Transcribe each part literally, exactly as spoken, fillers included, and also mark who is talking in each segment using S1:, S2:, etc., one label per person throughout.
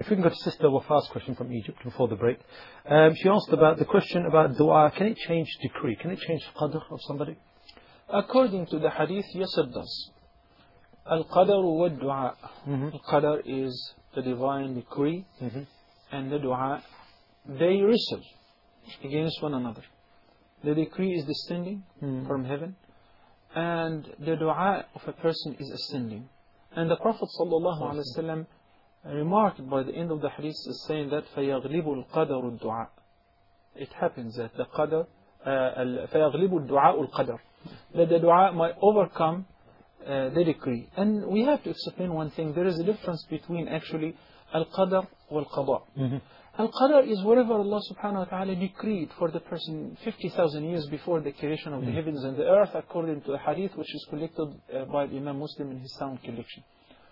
S1: if we can go to Sister Wafa's question from Egypt before the break. Um, she asked about the question about dua. Can it change decree? Can it change qadr of somebody?
S2: According to the hadith, yes it does. Al-qadr wa dua. Al-qadr is the divine decree, mm-hmm. and the dua, they wrestle against one another. The decree is descending mm-hmm. from heaven, and the dua of a person is ascending. And the Prophet ﷺ remarked by the end of the hadith is saying that فَيَغْلِبُ الْقَدَرُ الدُّعَاء. It happens that the qadr, uh, فَيَغْلِبُ الدُّعَاءُ الْقَدَرُ, that the dua might overcome uh, the decree. And we have to explain one thing. There is a difference between actually al-qadr wal-qada. Mm-hmm. Al-qadr is whatever Allah subhanahu wa ta'ala decreed for the person fifty thousand years before the creation of mm-hmm. the heavens and the earth, according to a hadith which is collected uh, by Imam Muslim in his sound collection.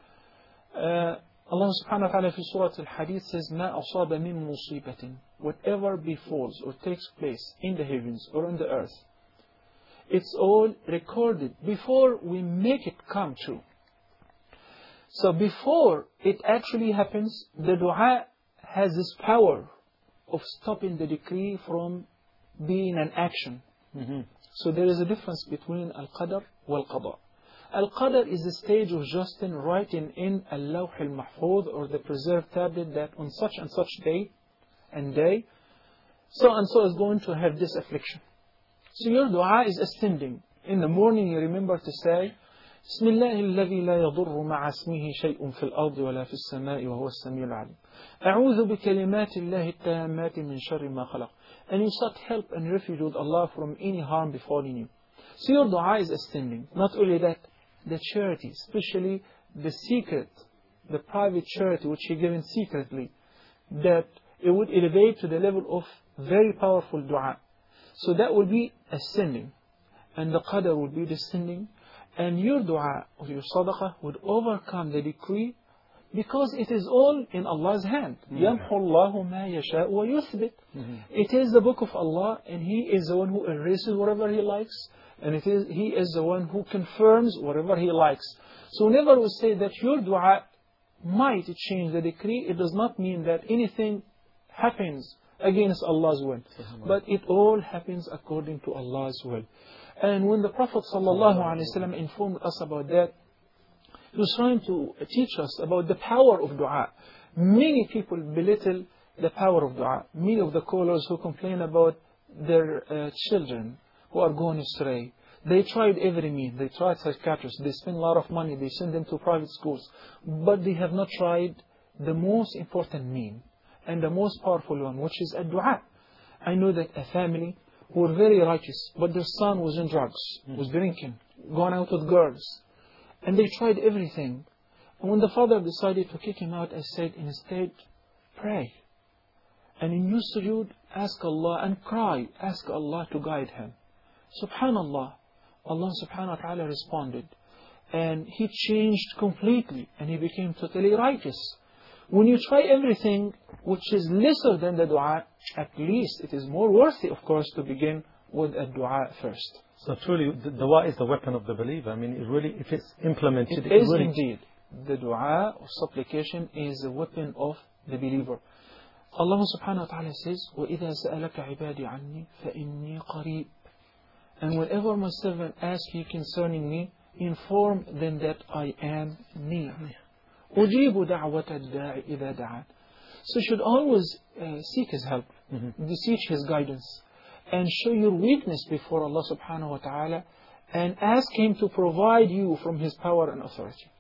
S2: Uh, Allah subhanahu wa ta'ala في Surah Al-Hadith says, مَا أَصَابَ مِن مُصِيبَةٍ. Whatever befalls or takes place in the heavens or on the earth, it's all recorded before we make it come true. So before it actually happens, the dua has this power of stopping the decree from being an action. Mm-hmm. So there is a difference between al-qadr wal-qada. Al-qadr is the stage of Justin writing in al-lawh al-mahfuz, or the preserved tablet, that on such and such day and day, so and so is going to have this affliction. So your dua is ascending. In the morning you remember to say, بسم الله الذي لا يضر مع اسمه شيء في الأرض ولا في السماء وهو السميع العليم. أعوذ بكلمات الله التامات من شر ما خلق. And you sought help and refuge with Allah from any harm befalling you. So your dua is ascending. Not only that, the charity, especially the secret, the private charity which He given secretly, that it would elevate to the level of very powerful dua. So that will be ascending. And the qadr will be descending. And your dua or your sadaqah would overcome the decree, because it is all in Allah's hand. يَمْحُ اللَّهُ مَا يَشَاءُ وَيُثْبِتُ. It is the book of Allah, and He is the one who erases whatever He likes, and it is He is the one who confirms whatever He likes. So whenever we say that your dua might change the decree, it does not mean that anything happens against Allah's will, but it all happens according to Allah's will. And when the Prophet ﷺ informed us about that, he was trying to teach us about the power of dua. Many people belittle the power of dua. Many of the callers who complain about their uh, children who are going astray, they tried every means. They tried psychiatrists. They spend a lot of money. They send them to private schools. But they have not tried the most important mean and the most powerful one, which is a dua. I know that a family who were very righteous, but their son was in drugs, mm. was drinking, going out with girls. And they tried everything. And when the father decided to kick him out, I said, instead, pray. And in your sujood, ask Allah, and cry, ask Allah to guide him. Subhanallah, Allah subhanahu wa ta'ala responded. And he changed completely, and he became totally righteous. When you try everything which is lesser than the dua, at least it is more worthy, of course, to begin with a dua first.
S1: So truly, the dua is the weapon of the believer. I mean, it really, if it's implemented,
S2: it, it is really indeed. The dua or supplication is the weapon of the believer. Allah subhanahu wa ta'ala says, وَإِذَا سَأَلَكَ عِبَادِي عَنِّي فَإِنِّي قَرِيبٌ. And whenever my servant asks you concerning me, inform them that I am near. أُجِيبُ دَعْوَةَ الدَّاعِ إِذَا دَعَانِ. So you should always uh, seek His help, mm-hmm. beseech His guidance, and show your weakness before Allah subhanahu wa ta'ala, and ask Him to provide you from His power and authority.